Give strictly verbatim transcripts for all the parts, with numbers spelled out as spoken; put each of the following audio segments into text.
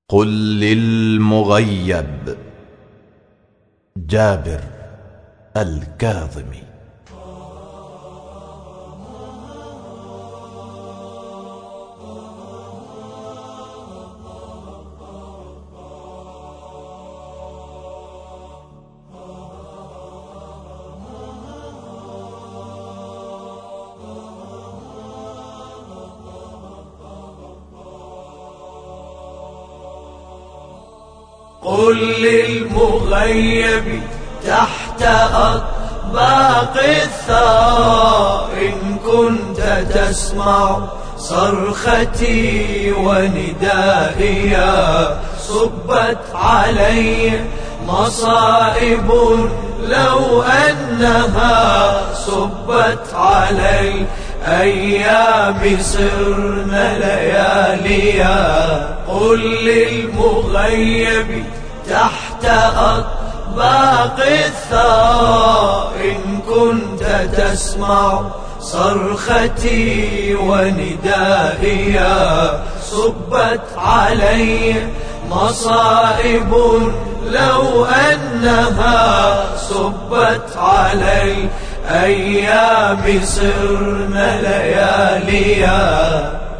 قل للمغيب جابر الكاظمي. قل للمغيب تحت أطباق الثرى إن كنت تسمع صرختي وندائي، صبت علي مصائب لو أنها صبت علي أيام صرنا لياليا. قل للمغيب تحت أطباق الثرى إن كنت تسمع صرختي وندائي، صبت علي مصائب لو أنها صبت علي أيام صرنا لياليا.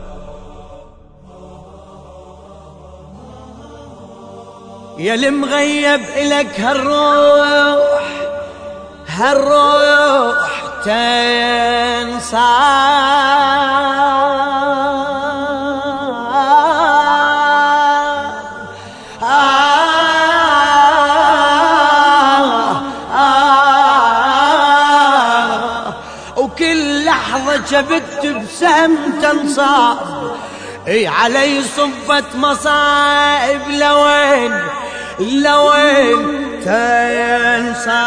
يا المغيب إلك هالروح هالروح تنسى، وكل لحظة جبت بسهم تنصاب، اي علي صبت مصائب لوين لوين تنسى.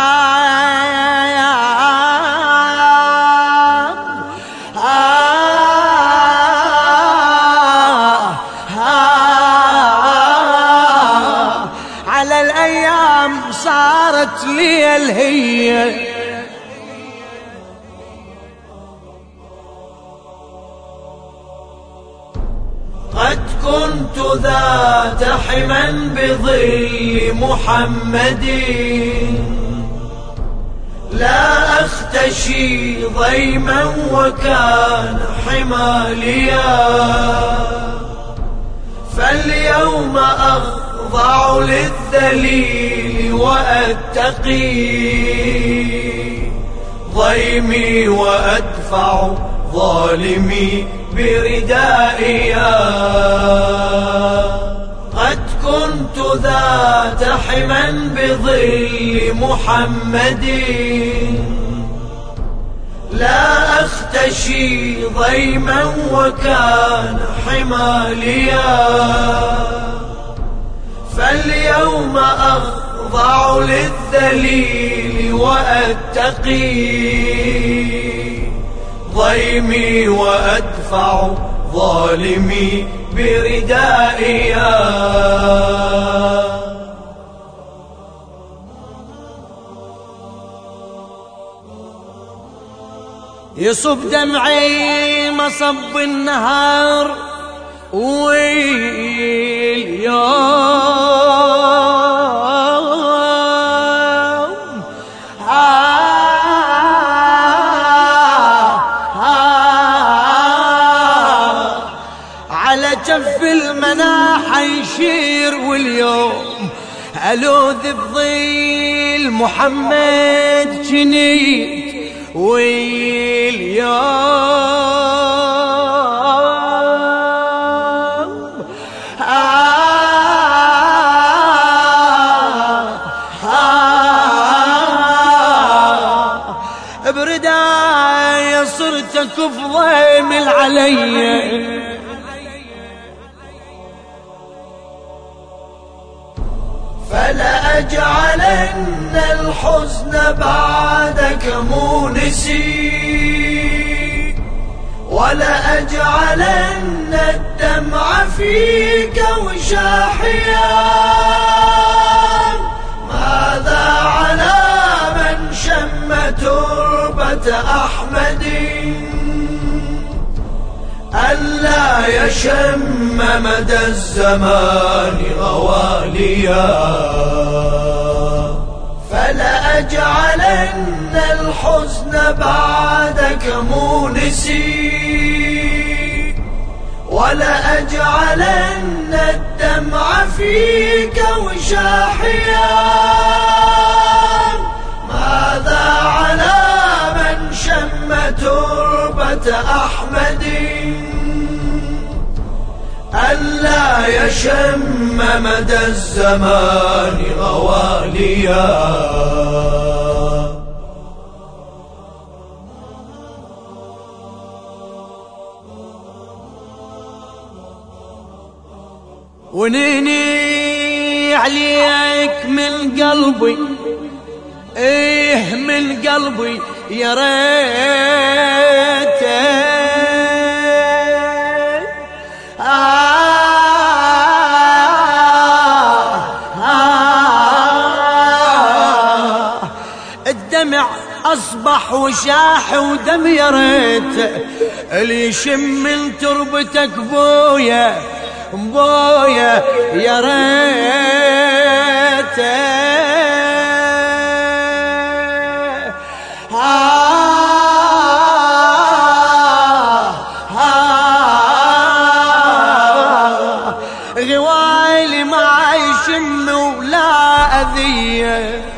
على الأيام صارت لي الهي، قد كنت ذات حما بظل محمد، لا أختشي ضيما وكان حماليا، فاليوم أخضع للذليل وأتقي ضيمي وأدفع ظالمي بردائي. قد كنت ذات حما بظل محمد، لا أختشي ضيما وكان حماليا، فاليوم أخضع للذليل وأتقي ضيمي وأدفع ظالمي بردائي. يصب دمعي مصب النهار واليوم، على جف المناحة يشير واليوم ألوذ بظل محمد جنيد واليوم. برداية صرت أكف ضيمل علي، فلا أجعلن الحزن بعدك مونسي، ولا أجعلن الدمع فيك وشاحيا. ماذا على من شم تربة أحمد ألا يشم مدى الزمان غواليا فلأجعلن الحزن بعدك مونسي ولأجعلن الدمع فيك وشاحيا ماذا على من شم تربة أحمد ألا يشم مدى الزمان غواليا ونيني عليك من قلبي ايه من قلبي يا ريت آه آه الدمع أصبح وشاح ودم يا ريت اللي يشم من تربتك بويا بويا يا ريت غوايلي ما يشم ولا أذية